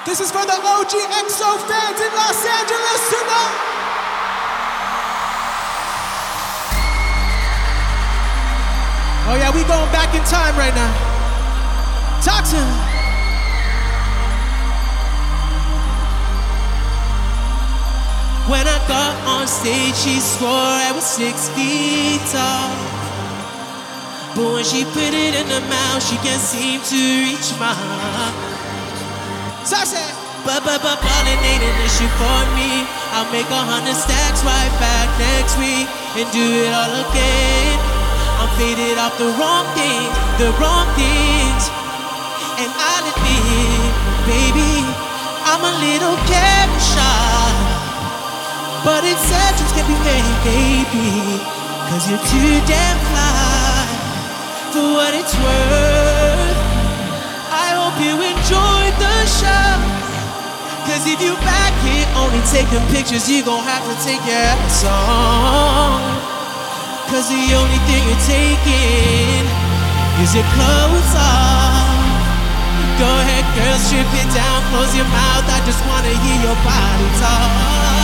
This is for the OG EXO fans in Los Angeles tonight. Oh yeah, we going back in time right now. Talk to him. When I got on stage, she swore I was 6 feet tall. But when she put it in her mouth, she can't seem to reach my heart. Ballin' ain't an issue for me. I'll make 100 stacks right back next week and do it all again. I'm faded off the wrong things. And I'll admit, baby, I'm a little camera shy. But exceptions can be made, baby, 'cause you're too damn fly. For what it's worth, I hope you enjoyed the show. 'Cause if you back here only taking pictures, you gon' have to take your ass on. 'Cause the only thing you're taking is your clothes off. Go ahead, girl, strip it down, close your mouth. I just wanna hear your body talk.